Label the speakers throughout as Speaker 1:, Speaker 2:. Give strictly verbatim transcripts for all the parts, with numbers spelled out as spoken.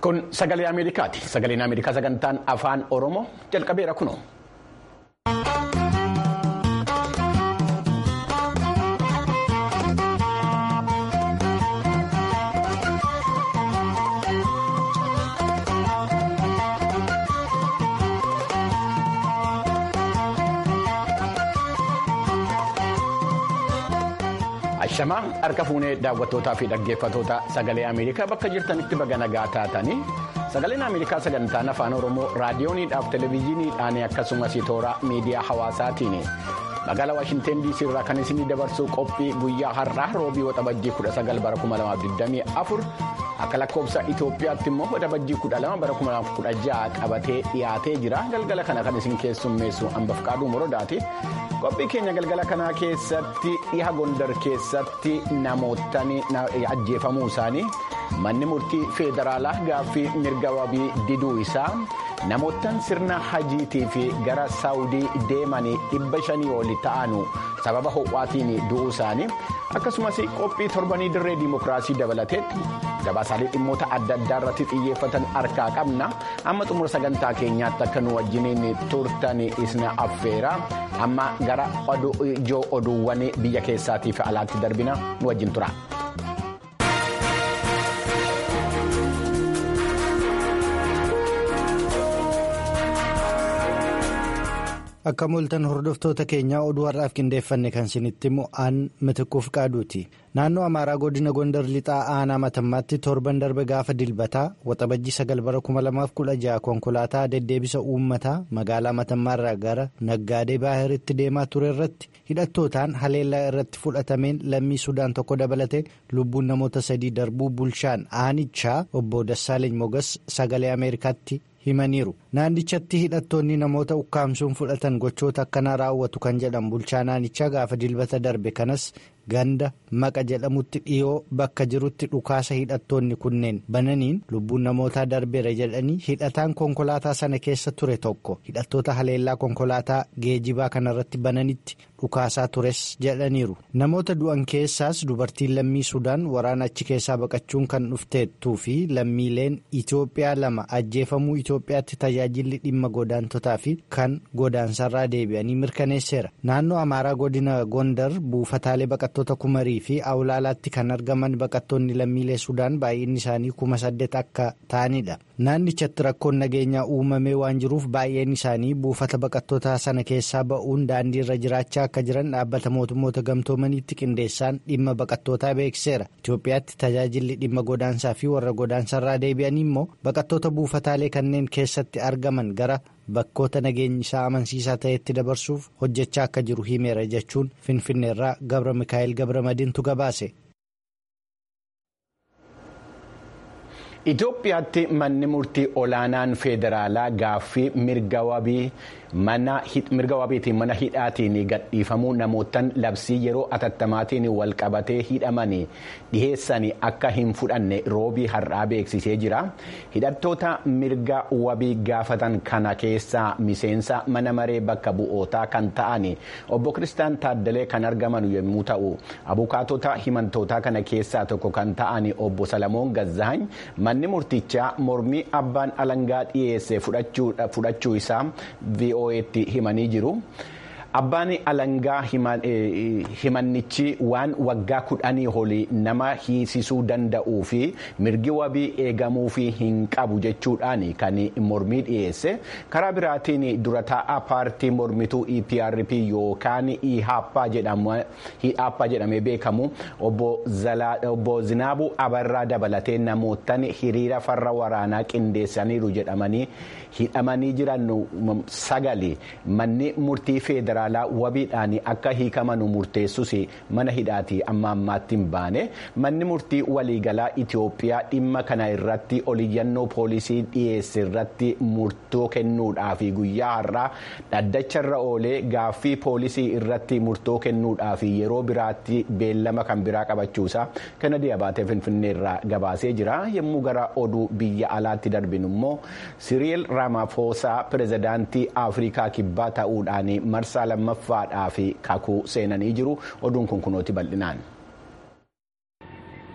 Speaker 1: Kun sagalee Ameerikaati. Sagaleen Ameerikaa sagantaan afaan Oromoo jalqabeera kunoo. Ashamaa harka fuunee daawwattootaa fi dhaggeeffattoota sagalee Ameerikaa bakka jirtanitti baga nagaa taatanii sagaleen Ameerikaa sagantaan afaan Oromoo raadiyooniidhaaf televezyiiniidhaan akkasumas toora miidiyaa hawaasaatiin magaalaa Waashinteen D C irraa kan isinii dabarsuu qophii guyyaa har'aa roobii waxabajjii kudha sagal bara kuma lamaaf digdamii afur akka lakkoofsa Itoophiyaatti immoo waxabajjii kudha lama bara kuma lamaaf kudha jaha qabatee dhiyaatee jira. Galgala kana kan isin keessummeessu Ambafqaaduu Morodaati. Qophii keenya galgala kanaa keessatti dhiha Gondar keessatti namootni ajjeefamuu isaanii manni murtii federaalaa gaaffii mirga wabii diduu isaa namoottan sirna hajiitii fi gara saawudii deemanii dhibba shanii oli ta'anu sababa ho'aatiin du'uu isaanii akkasumas qophii torbanii dirree diimokiraasii dabalateetti gabaasaalee dhimmoota adda addaa irratti xiyyeeffatan harkaa qabna. Amma xumura sagantaa keenyaatti akka nu wajjiniin turtan isin affeera. Amma gara ijoo oduuwwan biyya keessaatii fi alaatti darbina nu wajjin tura.
Speaker 2: Akka mul'atan hordoftoota keenyaa oduu har'aaf qindeeffanne kan isinitti himu aan Mitiquuf Qaaduuti. Naannoo Amaaraa godina Gondar lixaa aanaa Matammaatti torban darbe gaafa dilbataa waxabajjii sagal bara kuma lamaaf kudha jaha konkolaataa deddeebisa uummataa magaalaa Matammaarraa gara Naggaadee Baahiritti deemaa ture irratti hidhattootaan haleellaa irratti fudhatameen lammii Sudaan tokko dabalatee lubbuun namoota sadii darbuu bulchaan aanichaa obbo Dassaaleny Mogas sagalee Ameerikaatti himaniiru. Naannichatti hidhattoonni namoota ukkaamsuun fudhatan gochoota akkanaa raawwatu kan jedhan bulchaan aanichaa gaafa dilbata darbe kanas ganda maqa jedhamutti dhiyoo bakka jirutti dhukaasa hidhattoonni kunneen bananiin lubbuun namootaa darbeera jedhanii hidhataan konkolaataa sana keessa ture tokko hidhattoota haleellaa konkolaataa geejibaa kanarratti bananitti dhukaasaa tures jedhaniiru. Namoota du'an keessaas dubartiin lammii Sudaan waraana achi keessaa baqachuun kan dhufteettuu fi lammiileen Itoophiyaa lama ajjeefamuu Itoophiyaatti tajaajilli dhimma godaantotaa fi kan godaansarraa deebi'anii mirkaneesseera. Naannoo Amaaraa godina Gondar buufataalee baqattoota kumarii fi awlaalaatti kan argaman baqattoonni lammiilee Sudaan baay'inni isaanii kuma saddeet akka ta'anidha. Naannichatti rakkoon nageenyaa uumamee waan jiruuf baay'een isaanii buufata baqattootaa sana keessaa ba'uun daandii irra jiraachaa akka jiran dhaabbata mootummoota gamtoomaniitti qindeessaan dhimma baqattootaa beeksiseera. Itoophiyaatti tajaajilli dhimma godaansaa fi warra godaansarraa deebi'anii immoo baqattoota buufataalee kanneen keessatti argaman gara bakkoota nageenyi isaa amansiisaa ta'etti dabarsuuf hojjechaa akka jiru himeera jechuun Finfinneerraa Gabra Mikaa'el Gabra Madiintu gabaase.
Speaker 1: Itoophiyaatti manni murtii olaanaan federaalaa gaaffii mirga wabii mirga wabiitiin mana hidhaatiin gadhiifamuu namootaan labsii yeroo atattamaatiin wal qabatee hidhamanii dhiheessanii akka hin fudhanne roobii har'aa beeksisee jira. Hidhattoota mirga wabii gaafatan kana keessaa miseensa mana maree bakka bu'ootaa kan ta'an obbo Kiristaan Taaddalee kan argaman yommuu ta'u abukaatota himantootaa kana keessaa tokko kan ta'an obbo Salamoon Gazzaany manni murtichaa mormii abbaan alangaa dhiyeesse fudhachuu isaa V O Atti himanii jiru. Abbaan alangaa himannichi waan waggaa kudhanii olii nama hiisisuu danda'uu fi mirgi wabii eegamuu fi hin qabu jechuudhaan kan mormii dhiyeesse. Karaa biraatiin dura taa'aa paartii mormituu E P R P yookaan I H A P jedhamee beekamu obbo Zinaabuu Abarraa dabalatee namootaan hiriira farra waraanaa qindeessaniiru jedhamanii hidhamanii jiran sagali manni murtii federaalaa wabiidhaan akka hiikamanu murteessus mana hidhaatii amma ammaatti hin baane. Manni murtii waliigalaa Itoophiyaa dhimma kana irratti oliyyannoo poolisii dhiyeesse irratti murtoo kennuudhaaf guyyaa har'aa dhaddacharra oolee gaaffii poolisii irratti murtoo kennuudhaaf yeroo biraatti beellama kan biraa qabachuusaa Kennedy Abaatee Finfinneerraa gabaasee jira. Yommuu gara oduu biyya alaatti darbinu immoo Siriil Ramaphosa pirezidaantii Afrikaa kibbaa ta'uudhaan marsaa lammaffaadhaa fi kakuu seenanii jiru. Oduun kun kunooti bal'inaan.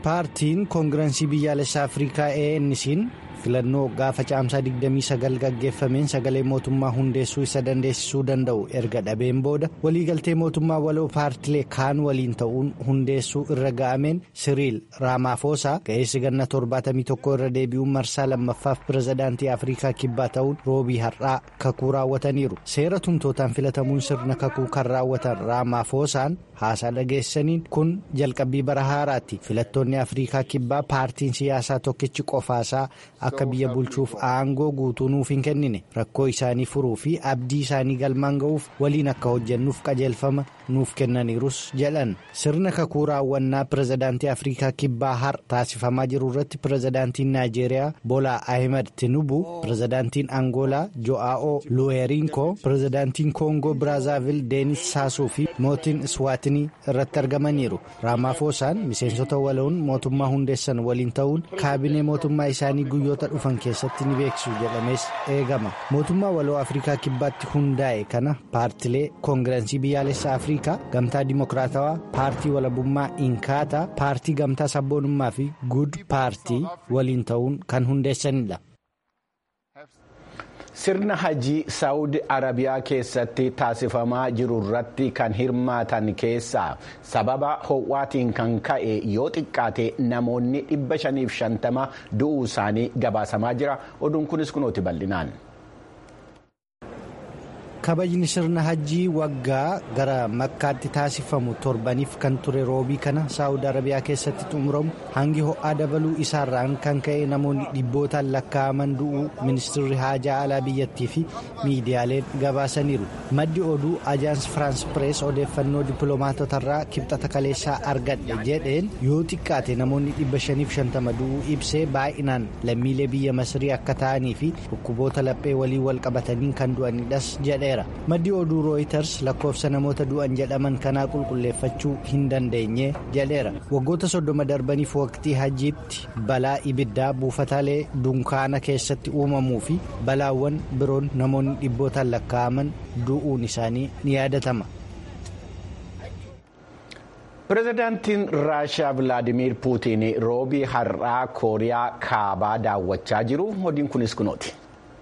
Speaker 2: paartiin koongirensii biyyaalessaa afrikaa A N C'n filannoo gaafa caamsaa digdamii sagal gaggeeffameen sagalee mootummaa hundeessuu isa dandeessisuu danda'u erga dhabeen booda waliigaltee mootummaa waloo paartilee kaan waliin ta'uun hundeessuu irra ga'ameen Siriil Raamaafosaa ga'eessi ganna torbaatamii tokko irra deebi'uun marsaa lammaffaaf pirezidaantii Afrikaa kibbaa ta'uun roobii har'aa kakuu raawwataniiru. Seera tumtootaan filatamuun sirna kakuu kan raawwatan Raamaafosaan haasaa dhageessaniin kun jalqabbii bara haaraatti. Filattoonni Afrikaa kibbaa paartiin siyaasaa tokkichi qofaasaa akka biyya bulchuuf aangoo guutuu nuuf hin kennine rakkoo isaanii furuu fi abdii isaanii galmaan ga'uuf waliin akka hojjennuuf qajeelfama nuuf kennaniirus jedhan. Sirna kakuu raawwannaa pirezidaantii Afrikaa kibbaa har taasifamaa jiru irratti pirezidaantiin Naayijeeriyaa Boolaa Ahmed Tinubu, pirezidaantiin Angoolaa Jo'aa'oo Luweerinkoo, pirezidaantiin Koongoo Biraazaavil Deenis Saasuu fi mootiin Iswaatinii irratti argamaniiru. Raamaafosaan miseensota waloon mootummaa hundeessan waliin ta'uun kaabinee mootummaa isaanii guyyoota dhufan keessatti ni beeksisu jedhamees eegama. Mootummaa waloo Afrikaa kibbaatti hundaa'e kana paartilee koongirensii biyyaalessaa Afrikaa, gamtaa dimokiraatawaa, paartii walabummaa Inkaataa, paartii gamtaa sabboonummaa fi Good paartii waliin ta'uun kan hundeessanidha.
Speaker 1: Sirna hajii Saawud Arabiyaa keessatti taasifamaa jiru irratti kan hirmaatan keessaa sababa ho'aatiin kan ka'e yoo xiqqaate namoonni dhibba shaniif shantama du'uu isaanii gabaasamaa jira. Oduun kunis kunooti bal'inaan.
Speaker 2: Kabajni sirna hajjii waggaa gara makkaatti taasifamu torbaniif kan ture roobii kana Saawud Arabiyaa keessatti xumuramu hangi ho'aa dabaluu isaarraan kan ka'e namoonni dhibbootaan lakkaa'aman du'uu ministeerri haajaa alaa biyyattii fi miidiyaaleen gabaasaniiru. Maddi oduu Ajaans Firaans Pirees odeeffannoo dippiloomaatotarraa kibxata kaleessaa argadhe jedheen yoo xiqqaate namoonni dhibba shaniif shantama du'uu ibsee baay'inaan lammiilee biyya Masirii akka ta'anii fi dhukkuboota laphee walii wal qabataniin kan du'anidhas jedhe. Maddi oduu Rooyiters lakkoofsa namoota du'an jedhaman kanaa qulqulleeffachuu hin dandeenye jedheera. Waggoota soddoma darbaniif waqtii hajjiitti balaa ibiddaa buufataalee dunkaana keessatti uumamuu fi balaawwan biroon namoonni dhibbootaan lakkaa'aman du'uun isaanii ni yaadatama. Pirezidaantiin Raashiyaa Vilaadimiir Puutiin roobii har'aa Kooriyaa kaabaa daawwachaa jiru. Oduun kunis kunooti.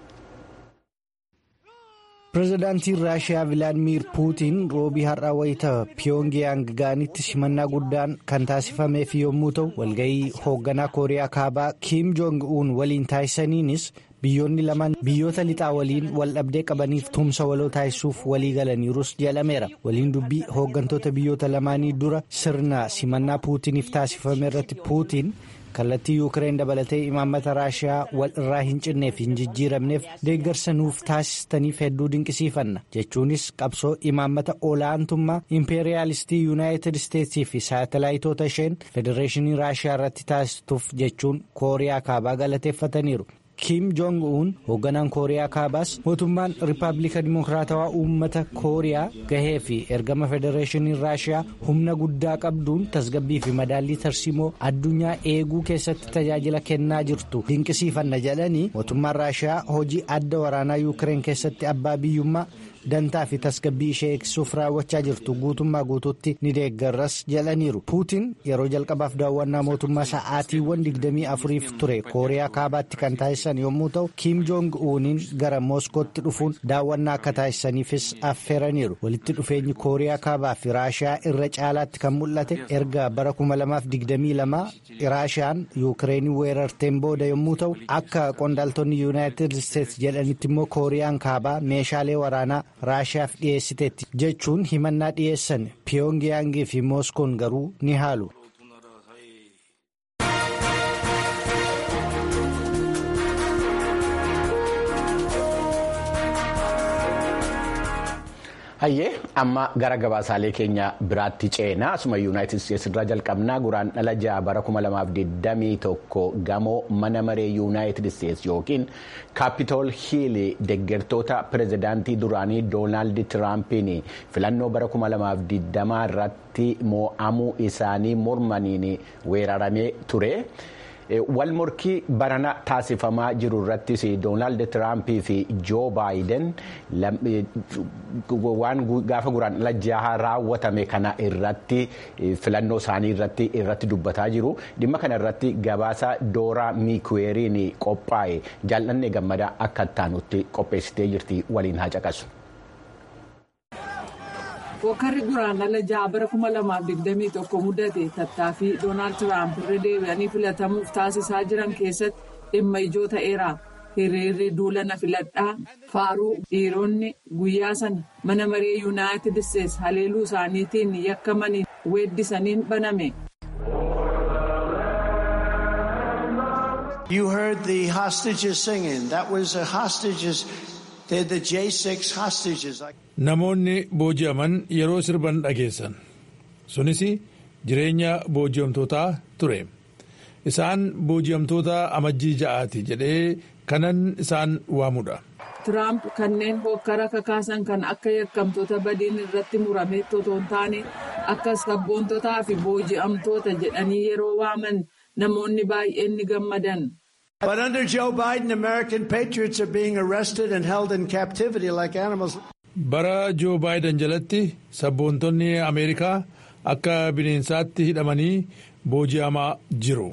Speaker 2: Pirezidaantiin Raashiyaa Vilaadimiir Puutiin roobii har'aa wayita Piyongiyaang ga'anitti simannaa guddaan kan taasifameef yommuu ta'u walga'ii hoogganaa Kooriyaa kaabaa Kiim Joong Un waliin taasisaniinis biyyoonni lamaan biyyoota lixaa waliin wal dhabdee qabaniif tumsa waloo taasisuuf walii galaniirus jedhameera. Waliin dubbii hooggantoota biyyoota lamaanii dura sirna simannaa Puutiniif taasifame irratti Puutiin kallattii Yuukireen dabalatee imaammata Raashiyaa wal irraa hin cinneef hin jijjiiramneef deeggarsa nuuf taasistaniif hedduu dinqisiifanna jechuunis qabsoo imaammata olaantummaa impeeriyaalistii Yuunaayitid Isteetsii fi saatalaayitoota isheen federeeshinii Raashiyaa irratti taasistuuf jechuun Kooriyaa kaabaa galateeffataniiru. Kiim Joong Un hoogganaan Kooriyaa kaabaas mootummaan Rippaabilika Dimokiraatawaa uummata Kooriyaa gahee fi ergama federeeshinii Raashiyaa humna guddaa qabduun tasgabbii fi madaallii tarsiimoo addunyaa eeguu keessatti tajaajila kennaa jirtu dinqisiifanna jedhanii mootummaan Raashiyaa hojii adda waraanaa Yuukireen keessatti abbaa biyyummaa dantaa fi tasgabbii ishee eegsisuuf raawwachaa jirtu guutummaa guutuutti ni deeggarras jedhaniiru. Puutiin yeroo jalqabaaf daawwannaa mootummaa sa'aatiiwwan digdamii afuriif ture Kooriyaa kaabaatti kan taasisan yommuu ta'u Kiim Joong Uniin gara Mooskootti dhufuun daawwannaa akka taasisaniifis affeeraniiru. Walitti dhufeenyi Kooriyaa kaabaa fi Raashiyaa irra caalaatti kan mul'ate erga bara kuma lamaaf digdamii lama Raashiyaan Yuukireenii weerarteen booda yommuu ta'u akka qondaaltonni Yuunaayitid Isteets jedhanitti immoo Kooriyaan kaabaa meeshaalee waraanaa Raashiyaaf dhiyeessiteetti jechuun himannaa dhiyeessan Piyongiyaangii fi Mooskoon garuu ni haalu. Hayyee amma gara gabaasaalee keenya biraatti ceenaa asuma yuunaayitid isteetsi irraa jalqabnaa guraan dhala ja'a bara kuma lamaaf digdamii tokko gamoo mana maree yuunaayitid isteetsi yookiin kaapitool hiilii deeggartoota pirezidaantii duraanii doonaald tiraampiin filannoo bara kuma lamaaf digdamaa irratti moo'amuu isaanii mormaniin weeraramee ture.
Speaker 1: wal morkii barana taasifamaa jiru irrattis Doonaald Tiraampii fi Joo Baayiden waan gaafa guraandhala jaha raawwatame kana irratti filannoo isaanii irratti irratti dubbataa jiru. Dhimma kana irratti gabaasa Dooraa Miikuweeriin qophaa'e jaallanne gammadaa akka taanutti qopheessitee jirti waliin haa caqasu.
Speaker 3: Hookarri guraandhala jaha bara kuma lamaaf digdamii tokko mudate tattaaffii Doonaald Tiraamp irra deebi'anii filatamuuf taasisaa jiran keessatti dhimma ijoo ta'eera. Hiriirri duulana filadhaa faaruu dhiironni guyyaa sana mana maree Yuunaayitid Isteets haleeluu isaaniitiin yakkamanii weeddisaniin baname.
Speaker 4: You heard the hostages singing. That was the hostages. They're the J six hostages.
Speaker 5: Namoonni booji'aman yeroo sirban dhageessan. Sunis jireenya booji'amtootaa ture. Isaan booji'amtoota amajjii ja'aati jedhee kanan isaan waamudha.
Speaker 3: Tiraamp kanneen hokkara kakaasan kan akka yakkamtoota badiin irratti murame otoo hin taane akka sabboontotaa fi booji'amtoota jedhanii yeroo waaman namoonni baay'een ni gammadan.
Speaker 4: But under Joe Biden, American patriots are being arrested and held in captivity like animals.
Speaker 5: Bara Joo Baayiden jalatti sabboontonni Ameerikaa akka bineensaatti hidhamanii booji'amaa jiru.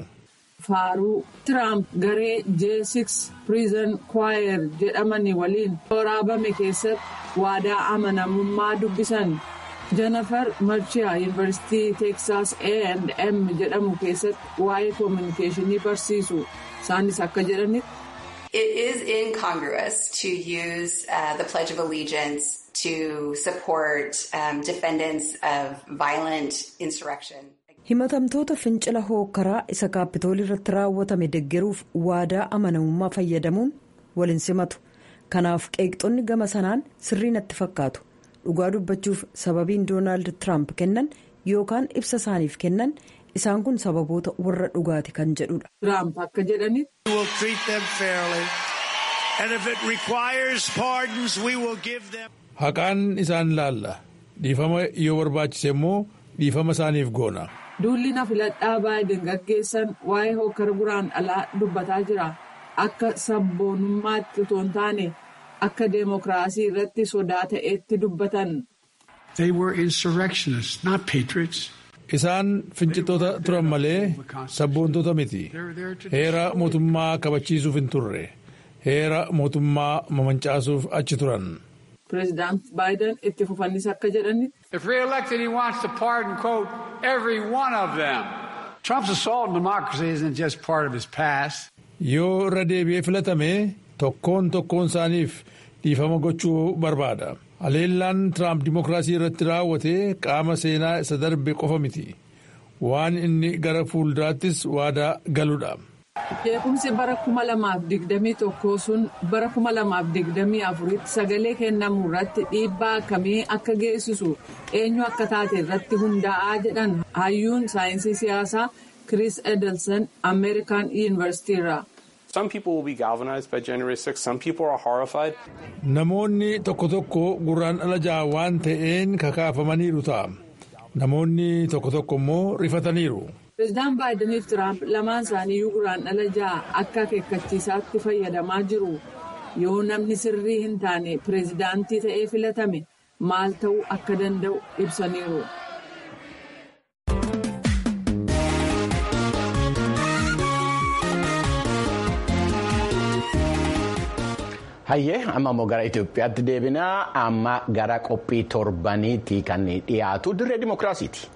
Speaker 3: Faaruu Tiraamp garee J six Prison Choir jedhamanii waliin waraabame keessatti waadaa amanamummaa dubbisan. Jennifer Marchiyaa Yuunivarsiitii Teeksaas A and M jedhamu keessatti waa'ee koominikeeshinii barsiisu. Isaanis akka jedhanitti.
Speaker 6: It is incongruous to use uh, the Pledge of Allegiance to support um, defendants of violent insurrection.
Speaker 7: Himatamtoota fincila hookkaraa isa kaapitoolii irratti raawwatame deggeruuf waadaa amanamummaa fayyadamuun waliin simatu. Kanaaf qeeqxonni gama sanaan sirrii natti fakkaatu. Dhugaa dubbachuuf sababiin Doonaald Tiraamp kennan yookaan ibsa isaaniif kennan isaan kun sababoota warra dhugaati kan jedhudha.
Speaker 3: Tiraamp akka jedhanitti.
Speaker 4: We will treat them fairly and if it requires pardons we will give them.
Speaker 5: Haqaan isaan laalla. Dhiifama yoo barbaachise immoo dhiifama isaaniif goona.
Speaker 3: Duulli na filadhaa Baayiden gaggeessan waa'ee hokkara guraandhalaa dubbataa jira. Akka sabboonummaatti otoo hin taane akka deemokiraasii irratti sodaa ta'etti dubbatan.
Speaker 8: They were insurrectionists, not patriots.
Speaker 5: Isaan fincitoota turan malee sabboontota miti. Heera mootummaa kabachiisuuf hin turre. Heera mootummaa mamancaasuuf achi turan.
Speaker 3: President Biden itti fufannis akka jedhanitti.
Speaker 8: If re-elected, he wants to pardon, quote, every one of them. Trump's assault on democracy isn't just part of his past.
Speaker 5: Yoo irra deebi'ee filatame tokkoon tokkoon isaaniif dhiifama gochuu barbaada. Haleellaan Tiraamp dimokiraasii irratti raawwate qaama seenaa isa darbe qofa miti. Waan inni gara fuulduraattis waadaa galudha.
Speaker 3: Jeequmsi bara kuma lamaaf digdamii tokkoo sun bara kuma lamaaf digdamii afuritti sagalee kennamu irratti dhiibbaa akkamii akka geessisu eenyu akka taate irratti hundaa'aa jedhan hayyuun saayinsii siyaasaa Chris Edelson American University irraa.
Speaker 9: Some people will be galvanized by January sixth. Some people are horrified.
Speaker 5: Namoonni tokko tokko guraandhala jaha waan ta'een kakaafamaniiru ta'a. Namoonni tokko tokko immoo rifataniiru.
Speaker 3: Pireezidaan Baayidanii fi Tiraamp lamaan isaaniiyyuu guraandhala jaha akka akeekkachiisaatti fayyadamaa jiru. Yoo namni sirrii hin taane pireezidaantii ta'ee filatame maal ta'uu akka danda'u ibsaniiru.
Speaker 1: Hayyee amma immoo gara Itoophiyaatti deebinaa amma gara qophii torbaniitti kan dhiyaatu dirree dimookiraasiiti.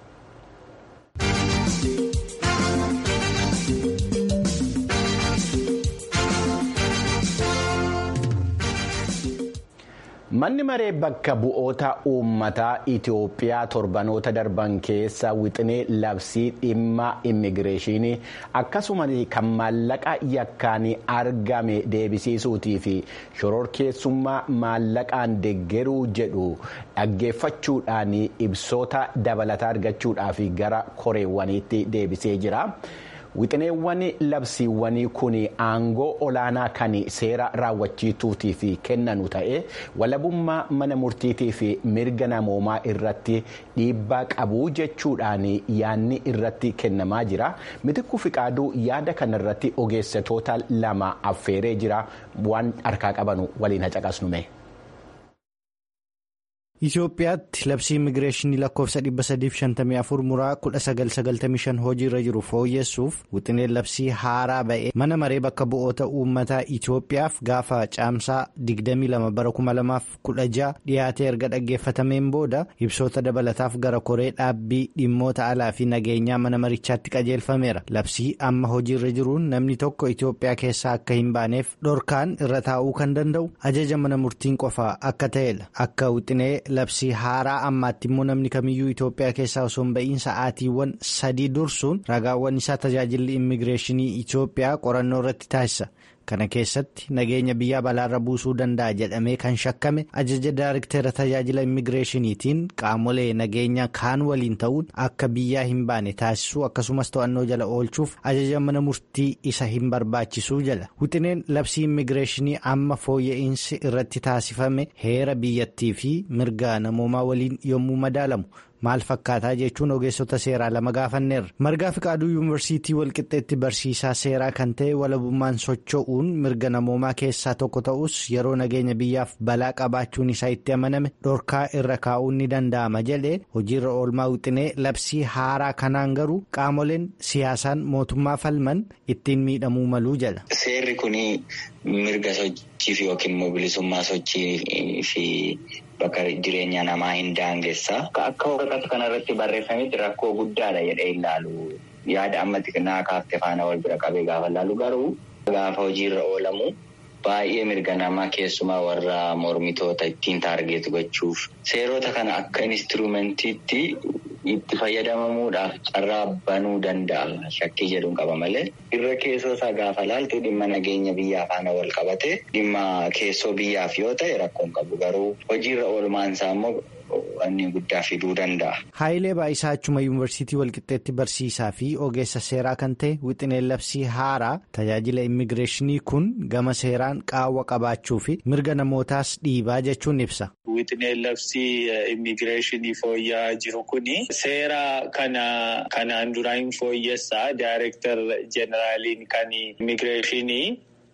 Speaker 1: Manni maree bakka bu'oota uummataa Itoophiyaa torbanoota darban keessa wixinee labsii dhimma immigireeshinii akkasumas kan maallaqa yakkaan argame deebisiisuutii fi shororkeessummaa maallaqaan deeggaruu jedhu dhaggeeffachuudhaan ibsoota dabalataa argachuudhaaf gara koreewwaniitti deebisee jira. Wixineewwan labsiiwwanii kun aangoo olaanaa kan seera raawwachiituutiif kennanu ta'ee walabummaa mana murtiitii fi mirga namoomaa irratti dhiibbaa qabu jechuudhaan yaadni irratti kennamaa jira. Mitikkuu Fiqaaduu yaada kanarratti ogeessitoota lama affeeree jira. Waan harkaa qabanu waliin hacaqasnume.
Speaker 2: Itoophiyaatti labsii immigireeshinii lakkoofsa dhibba sadiif shantamii afur muraa kudha sagal sagaltamii shan hojiirra jiru fooyyessuuf wixineen labsii haaraa ba'ee mana maree bakka bu'oota uummataa Itoophiyaaf gaafa caamsaa digdamii lama bara kuma lamaaf kudha jaha dhiyaatee erga dhaggeeffatameen booda ibsoota dabalataaf gara koree dhaabbii dhimmoota alaa fi nageenyaa mana marichaatti qajeelfameera. Labsii amma hojiirra jiruun namni tokko Itoophiyaa keessaa akka hin baaneef dhorkaan irra taa'uu kan danda'u ajaja mana murtiin qofaa akka ta'edha. Akka wixinee labsii haaraa ammaatti immoo namni kamiyyuu Itoophiyaa keessaa osoo hin ba'iin sa'aatiiwwan sadii dursuun ragaawwan isaa tajaajilli immigireeshinii Itoophiyaa qorannoo irratti taasisa. Kana keessatti nageenya biyyaa balaarra buusuu danda'a jedhamee kan shakkame ajaja daariktera tajaajila immigireeshiniitiin qaamolee nageenya kaan waliin ta'uun akka biyyaa hin baane taasisuu akkasumas to'annoo jala oolchuuf ajaja mana murtii isa hin barbaachisuu jala. Wixineen labsii immigireeshinii amma fooyya'insi irratti taasifame heera biyyattii fi mirga namoomaa waliin yommuu madaalamu maal fakkaataa jechuun ogeessota seeraa lama gaafanneerra. Margaa Fiqaaduu yuunivarsiitii Walqixxeetti barsiisaa seeraa kan ta'e walabummaan socho'uun mirga namoomaa keessaa tokko ta'us yeroo nageenya biyyaaf balaa qabaachuun isaa itti amaname dhorkaa irra kaa'uun ni danda'ama jedhee hojiirra oolmaa wixinee labsii haaraa kanaan garuu qaamoleen siyaasaan mootummaa falman ittiin miidhamuu maluu jala.
Speaker 10: Seerri kuni mirga sochiif yookiin mobilisummaa sochii fi bakka jireenya namaa hin daangessaa. Akka waraqata kanarratti barreeffametti rakkoo guddaadha jedhee ilaalu. Yaada ammatti naa kaaftee faana wal bira qabee gaafa ilaalu garuu gaafa hojiirra oolamu baay'ee mirga namaa keessumaa warra mormitoota ittiin taargeetu gochuuf seerota kana akka instruumentiitti itti fayyadamamuudhaaf carraa banuu danda'a shakkii jedhuun qaba malee irra keessoo isaa gaafa laaltu dhimma nageenya biyyaa faana wal qabate dhimma keessoo biyyaaf yoo ta'e rakkoon qabu garuu hojiirra oolmaan isaa immoo wanni guddaa fiduu danda'a.
Speaker 2: Haayilee Baayisaa achuma yuunivarsiitii Walqixxeetti barsiisaa fi ogeessa seeraa kan ta'e wixineen labsii haaraa tajaajila immigireeshinii kun gama seeraan qaawwa qabaachuu fi mirga namootaas dhiibaa jechuun ibsa.
Speaker 11: Wixineen labsii immigireeshinii fooyya'aa jiru kuni seera kana kanaan duraan fooyyessaa daayirektar jeneraaliin kan immigireeshinii.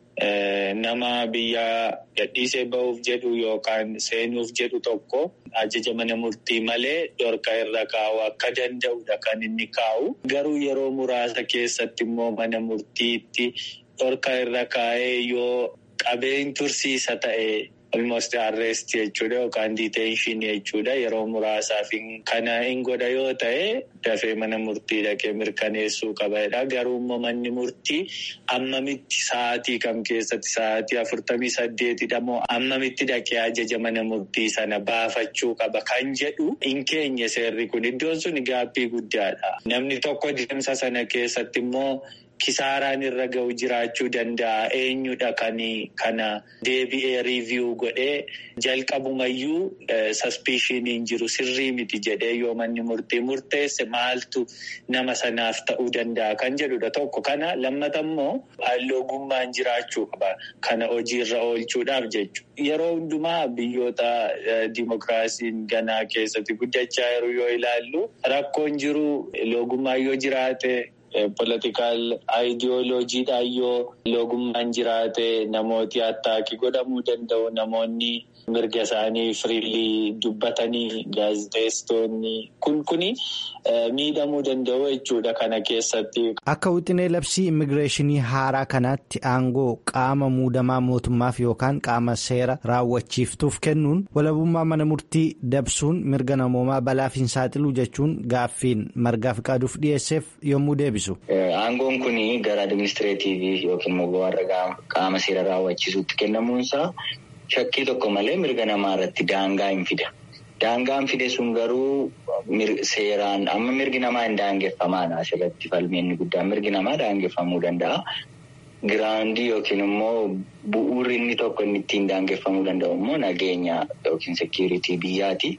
Speaker 11: Nama biyya gadhiisee ba'uuf jedhu yookaan seenuuf jedhu tokko ajaja mana murtii malee dhorka irra kaa'u akka danda'udha kan inni kaa'u. Garuu yeroo muraasa keessatti immoo mana murtiitti dhorka irra kaa'ee yoo qabeen tursiisa ta'e almost arrest jechuudha yookaan detention jechuudha yeroo muraasaaf kana hin godha yoo ta'e dafee mana murtii dhaqee mirkaneessuu qabaadha. Garuu immoo manni murtii ammamitti sa'aatii kam keessatti sa'aatii afurtamii saddeetidha moo ammamitti dhaqee ajaja mana murtii sana baafachuu qaba kan jedhu hin keenye seerri kun iddoon sun gaaffii guddaadha. Namni tokko deemsa sana keessatti immoo kisaaraan irra ga'u jiraachuu danda'a. Eenyudha kan kana deebi'ee riiviyuu godhee jalqabumayyuu saspiishiniin jiru sirrii miti jedhee yoo manni murtii murteesse maaltu nama sanaaf ta'uu danda'a kan jedhudha tokko. Kana lammata immoo loogummaan jiraachuu qaba kana hojiirra oolchuudhaaf jechuudha. Yeroo hundumaa biyyoota dimokiraasiin ganaa keessatti guddachaa jiru yoo ilaallu rakkoon jiru loogummaa yoo jiraate. Politikaal aayidiyooloojiidhaan yoo loogummaan jiraate namooti attaakii godhamuu danda'u namoonni mirga isaanii firiilii dubbatanii gaazexeessitoonni kun kuni miidhamuu danda'u jechuudha kana keessatti.
Speaker 2: Akka wixinee labsii immigireeshinii haaraa kanaatti aangoo qaama muudamaa mootummaaf yookaan qaama seera raawwachiiftuuf kennuun walabummaa mana murtii dabsuun mirga namoomaa balaaf hin saaxilu jechuun gaaffiin Margaa Fiqaaduuf dhiyeesseef yommuu deebisu.
Speaker 10: Aangoon kun gara administreetiivii yookiin immoo warra qaama seera raawwachiisuutti kennamuunsaa shakkii tokko malee mirga namaa irratti daangaa hin fida. Daangaan fide sun garuu seeraan amma mirgi namaa hin daangeffamaadha asirratti falmeenni guddaan mirgi namaa daangeffamuu danda'a. Giraandii yookiin immoo bu'uurri inni tokko inni ittiin daangeffamuu danda'u immoo nageenya yookiin sekiiritii biyyaati.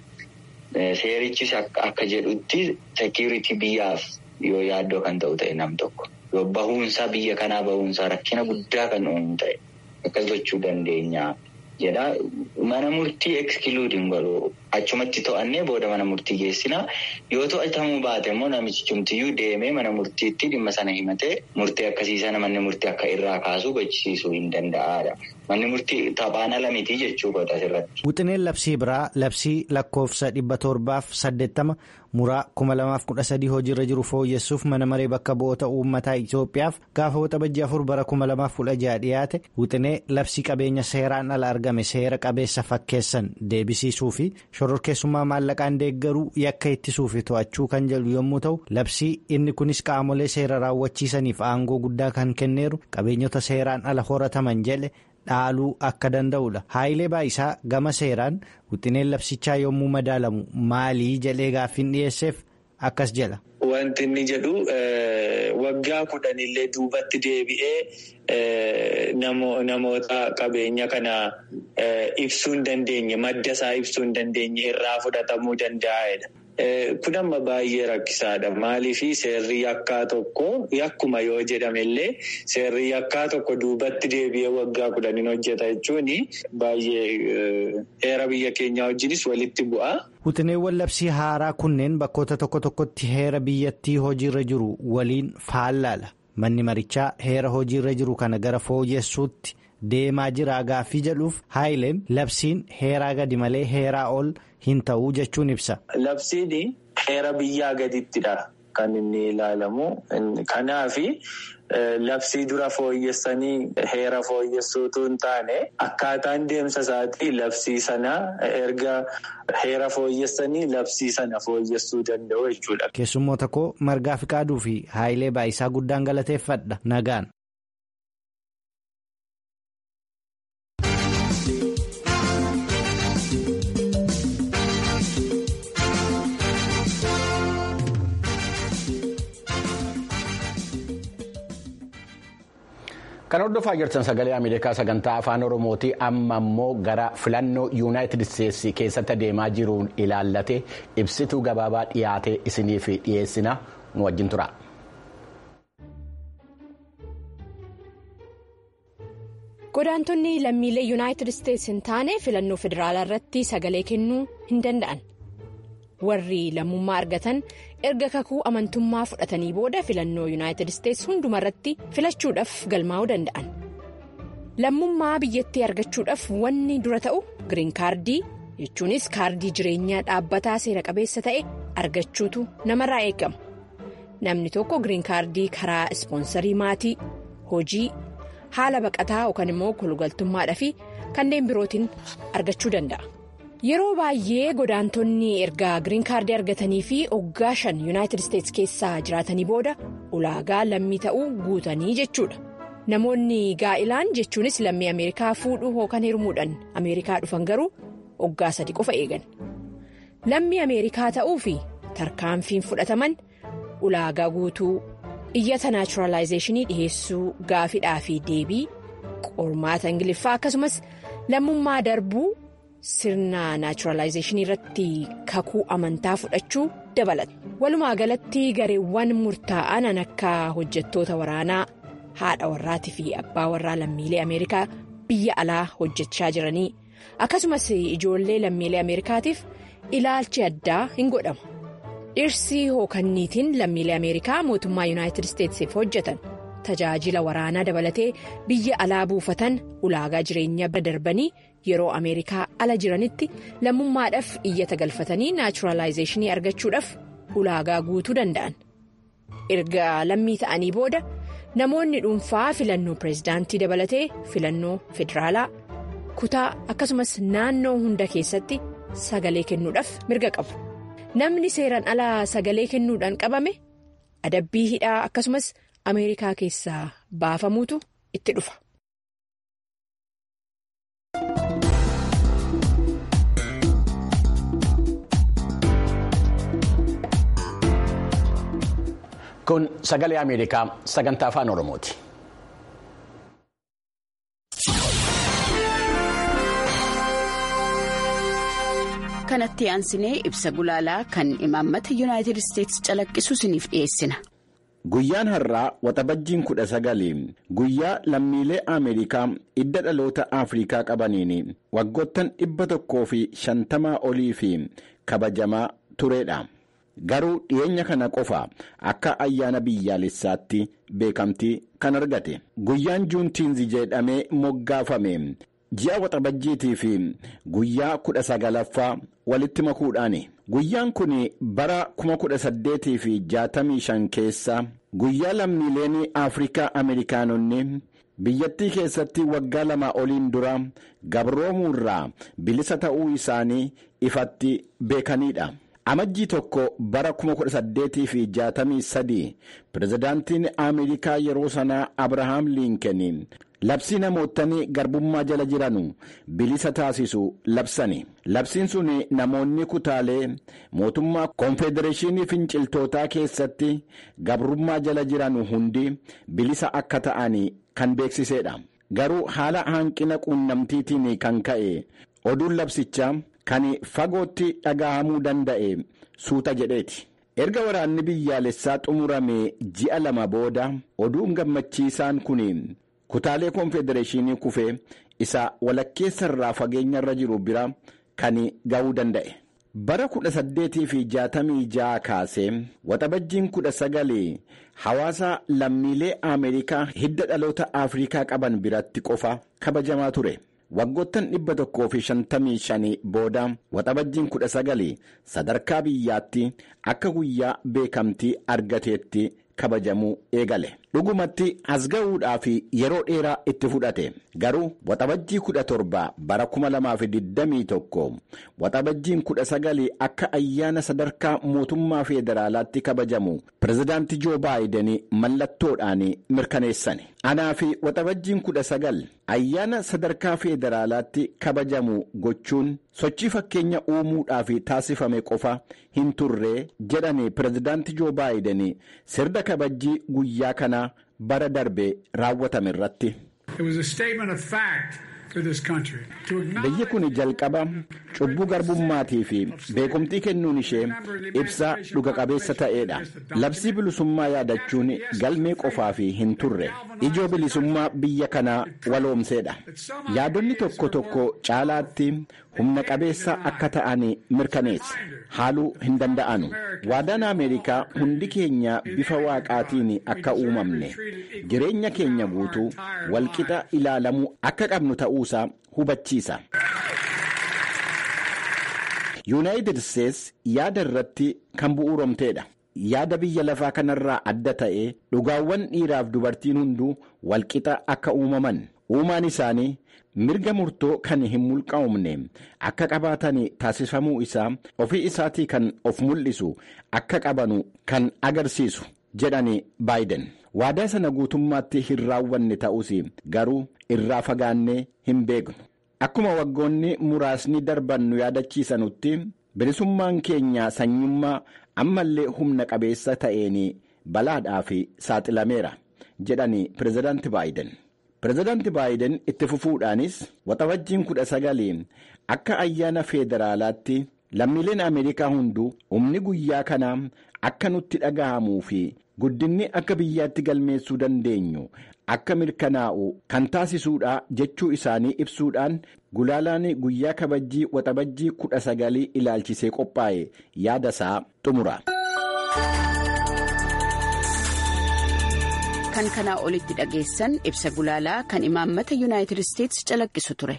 Speaker 10: Seerichis akka jedhutti sekiiritii biyyaaf yoo yaaddoo kan ta'u ta'e nam tokko bahuunsaa biyya kanaa bahuunsaa rakkina guddaa kan uumu ta'e akkas gochuu dandeenya jedha. Mana murtii ekskiluudiin godhu achumatti to'annee booda mana murtii geessina. Yoo to'atamuu baate immoo namichi chumtiyyuu deemee mana murtiitti dhimma sana himatee murtee akkasiisaa manni murtii akka irraa kaasuu gochisiisuu hin danda'aadha. Manni murtii taphaan ala miti jechuu godha asirratti.
Speaker 2: Wixineen labsii biraa labsii lakkoofsa dhibba torbaaf saddeettama muraa kuma lamaaf kudha sadii hojiirra jiru fooyyessuuf mana maree bakka bu'oota uummataa Itoophiyaaf gaafa waxabajjii afur bara kuma lamaaf kudha jaha dhiyaate wixinee labsii qabeenya seeraan ala argame seera qabeessa fakkeessan deebisiisuu fi shororkeessummaa maallaqaan deeggaruu yakka ittisuu fi to'achuu kan jedhu yommuu ta'u labsii inni kunis qaamolee seera raawwachiisaniif aangoo guddaa kan kenneeru qabeenyota seeraan ala horataman jedhe dhaaluu akka danda'udha. Haayilee Baayisaa gama seeraan wixineen labsichaa yommuu madaalamu maalii jedhee gaaffiin dhiyeesseef akkas jedha.
Speaker 11: Wanti inni jedhu waggaa kudhanillee duubatti deebi'ee namoota qabeenya kana ibsuu hin dandeenye madda isaa ibsuu hin dandeenye irraa fudhatamuu danda'edha. Kun amma baay'ee rakkisaadha. Maaliif seerri yakkaa tokko yakkuma yoo jedhamellee seerri yakkaa tokko duubatti deebi'ee waggaa kudhaniin hojjeta jechuun baay'ee heera biyya keenyaa wajjinis walitti bu'a.
Speaker 2: Wixineewwan labsii haaraa kunneen bakkoota tokko tokkotti heera biyyattii hojiirra jiru waliin faallaala. Manni marichaa heera hojiirra jiru kana gara fooyyessuutti deemaa jira gaaffii jedhuuf haayileen labsiin heeraa gadi malee heeraa ol hin ta'uu jechuun ibsa.
Speaker 11: Labsiin heera biyyaa gadittidha kan inni ilaalamu. Kanaaf labsii dura fooyyessanii heera fooyyessuutu hin taane akkaataan deemsa isaatii labsii sana erga heera fooyyessanii labsii sana fooyyessuu danda'u jechuudha.
Speaker 2: Keessummoota koo Margaa Fiqaaduu fi Haayilee Baayisaa guddaan galateeffadha. Nagaan.
Speaker 1: Kan hordofaa jirtan sagalee Ameerikaa sagantaa afaan Oromooti. Amma immoo gara filannoo yuunaayitid isteetsi keessatti deemaa jiruun ilaallate ibsituu gabaabaa dhiyaate isiniif dhiyeessina nu wajjin tura.
Speaker 12: Godaantonni lammiilee yuunaayitid isteetsi hin taane filannoo federaalaa irratti sagalee kennuu hin danda'an. Warri lammummaa argatan erga kakuu amantummaa fudhatanii booda filannoo yuunaayitid isteetsi hundumarratti filachuudhaaf galmaa'uu danda'an. Lammummaa biyyattii argachuudhaaf wanni dura ta'u giriin kaardii jechuunis kaardii jireenyaa dhaabbataa seera qabeessa ta'e argachuutu namarraa eegama. Namni tokko giriin kaardii karaa ispoonsarii maatii, hojii, haala baqataa yookaan immoo kolugaltummaadhaa fi kanneen birootiin argachuu danda'a. Yeroo baay'ee godaantonni erga giriin kaardii argatanii fi waggaa shan yuunaayitid isteetsi keessaa jiraatanii booda ulaagaa lammii ta'uu guutanii jechuudha. Namoonni gaa'ilaan jechuunis lammii Ameerikaa fuudhuu yookaan heerumuudhaan Ameerikaa dhufan garuu waggaa sadi qofa eegan. Lammii Ameerikaa ta'uu fi tarkaanfiin fudhataman ulaagaa guutuu, iyyata naachuraalaayizeeshinii dhiheessuu, gaafidhaa fi deebii, qormaata Ingiliffaa akkasumas lammummaa darbuu. Sirna naachuraalaayizeeshinii irratti kakuu amantaa fudhachuu dabalata. Walumaa galatti gareewwan murtaa'an akka hojjettoota waraanaa, haadha warraatii fi abbaa warraa lammiilee Ameerikaa biyya alaa hojjechaa jiranii akkasumas ijoollee lammiilee Ameerikaatiif ilaalchi addaa hin godhamu. Dhirsi hookanniitiin lammiilee Ameerikaa mootummaa yuunaayitid isteetsiif hojjetan tajaajila waraanaa dabalatee biyya alaa buufatan ulaagaa jireenyaa bira darbanii. Yeroo Ameerikaa ala jiranitti lammummaadhaaf iyyata galfatanii naachuraalaayizeeshinii argachuudhaaf ulaagaa guutuu danda'an. Erga lammii ta'anii booda namoonni dhuunfaa filannoo pireezidaantii dabalatee filannoo federaalaa kutaa akkasumas naannoo hunda keessatti sagalee kennuudhaaf mirga qabu. Namni seeraan alaa sagalee kennuudhaan qabame adabbii hidhaa akkasumas Ameerikaa keessaa baafamuutu itti dhufa.
Speaker 1: Kun sagalee Ameerikaa sagantaa afaan Oromooti.
Speaker 13: Kanatti aansinee ibsa gulaalaa kan imaammata yuunaayitid isteetsi calaqqisu isiniif dhiyeessina.
Speaker 1: Guyyaan har'aa waxabajjiin kudha sagali guyyaa lammiilee Ameerikaa hidda dhaloota Afrikaa qabaniin waggoottan dhibba tokkoo fi shantamaa olii fi kabajamaa turedha. Garuu dhiyeenya kana qofa akka ayyaana biyyaalessaatti beekamtii kan argate. Guyyaan juuntiinzi jedhamee moggaafame ji'a waxabajjiitii fi guyyaa kudha sagalaffaa walitti makuudhaani. Guyyaan kun bara kuma kudha saddeetii fi jaatamii shan keessa guyyaa lammiileen Afrikaa Ameerikaanonni biyyattii keessatti waggaa lama oliin dura gabroomuurraa bilisa ta'uu isaanii ifatti beekanidha. Amajjii tokko bara kuma kudha saddeetii fi jaatamii sadii pirezidaantiin Ameerikaa yeroo sanaa Abrahaam Liinken labsii namootni garbummaa jala jiranu bilisa taasisu labsani. Labsiin sun namoonni kutaalee mootummaa koonfedereeshinii finciltootaa keessatti gabrummaa jala jiranu hundi bilisa akka ta'an kan beeksisedha. Garuu haala hanqina quunnamtiitiin kan ka'e oduun labsichaa kan fagootti dhagahamuu danda'e suuta jedheeti. Erga waraanni biyyaalessaa xumurame ji'a lama booda oduun gammachiisaan kun kutaalee koonfedereeshinii kufee isa walakkeessa irraa fageenya irra jiru bira kan ga'uu danda'e. Bara kudha saddeetii fi jaatamii ja'a kaasee waxabajjiin kudha sagalee hawaasa lammiilee Ameerikaa hidda dhaloota Afrikaa qaban biratti qofa kabajamaa ture. Waggoottan dhibba tokkoo fi shantamii shanii booda waxabajjiin kudha sagalee sadarkaa biyyaatti akka guyyaa beekamtii argateetti kabajamuu eegale. Dhugumatti as ga'uudhaaf yeroo dheeraa itti fudhate. Garuu waxabajjii kudha torba bara kuma lamaa fi digdamii tokko waxabajjiin kudha sagalee akka ayyaana sadarkaa mootummaa federaalaatti kabajamu pirezidaantii Joo Baayiden mallattoodhaan mirkaneessani. Anaa fi waxabajjiin kudha sagal ayyaana sadarkaa federaalaatti kabajamu gochuun sochii fakkeenya uumuudhaaf taasifame qofa hin turre jedhani pirezidaantii Joo Baayiden sirna kabajjii guyyaa kana bara darbe raawwatame irratti. Biyyi kun jalqaba cubbuu garbummaatii fi beekumtii kennuun ishee ibsa dhuga qabeessa ta'edha. Labsii bilisummaa yaadachuun galmee qofaa fi hin turre ijoo bilisummaa biyya kanaa waloomseedha. Yaadonni tokko tokko caalaatti humna qabeessa akka ta'an mirkaneessa haaluu hin danda'anu. Waadaan Ameerikaa hundi keenya bifa waaqaatiin akka uumamne jireenya keenya guutuu walqixa ilaalamuu akka qabnu ta'uusaa hubachiisa. Yuunaayitid Steets yaada irratti kan bu'uuramteedha. Yaada biyya lafaa kanarraa adda ta'ee dhugaawwan dhiiraaf dubartiin hunduu walqixa akka uumaman uumaan isaanii mirga murtoo kan hin mulqaa'umne akka qabaatan taasifamuu isaa ofii isaatii kan of mul'isu akka qabanu kan agarsiisu jedhani Baayiden. Waadaa sana guutummaatti hin raawwanne ta'us garuu irraa fagaannee hin beeknu. Akkuma waggoonni muraasni darban nu yaadachiisanutti bilisummaan keenya sanyummaa ammallee humna qabeessa ta'een balaadhaaf saaxilameera jedhani pirezidaanti Baayiden. Pirezidaanti Baayiden itti fufuudhaanis waxabajjiin kudha sagalee akka ayyaana federaalaatti lammiileen Ameerikaa hunduu humni guyyaa kanaa akka nutti dhaga'amuu fi guddinni akka biyyaatti galmeessuu dandeenyu akka mirkanaa'u kan taasisuudha jechuu isaanii ibsuudhaan gulaalaan guyyaa kabajjii waxabajjii kudha sagalii ilaalchisee qophaa'e yaadasaa xumura.
Speaker 13: Kan kanaa olitti dhageessan ibsa gulaalaa kan imaammata Yuunaayitid Steets calaqqisu ture.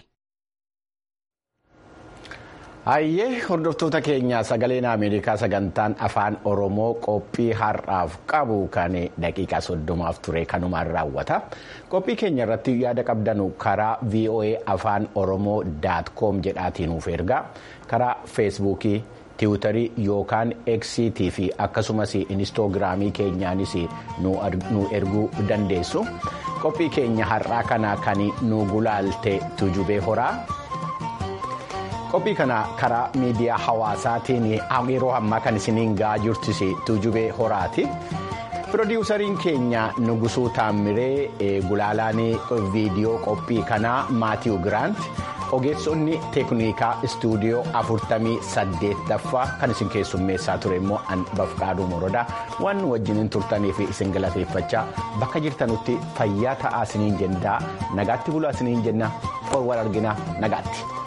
Speaker 1: Hayyee hordoftoota keenya sagaleen Ameerikaa sagantaan afaan Oromoo qophii har'aaf qabu kan daqiiqaa soddomaaf ture kanumaan raawwata. Qophii keenya irratti yaada qabdanu karaa V O A afaan Oromoo daat koom jedhaatiin nuuf ergaa karaa feesbuukii, tiwutarii yookaan eksiitii fi akkasumas inistoogiraamii keenyaanis nu erguu dandeessu. Qophii keenya har'aa kana kan nu gulaalte Tujubee Horaa. Qophii kana karaa miidiyaa hawaasaatiin yeroo ammaa kan isiniin ga'aa jirtus Tujubee Horaati. Pirodiwusariin keenya Nugusuu Taammiree, gulaalaan viidiyoo qophii kanaa Maatiiw Giraant, ogeessonni teeknikaa istuudiyoo afurtamii saddeettaffaa kan isin keessummeessaa ture immoo Bafqaaduu Morodaa waan wajjiniin turtanii fi isin galateeffachaa bakka jirtanutti fayyaa ta'aa isiniin jenna nagaatti bulaa isiniin jenna wal arginaa nagaatti.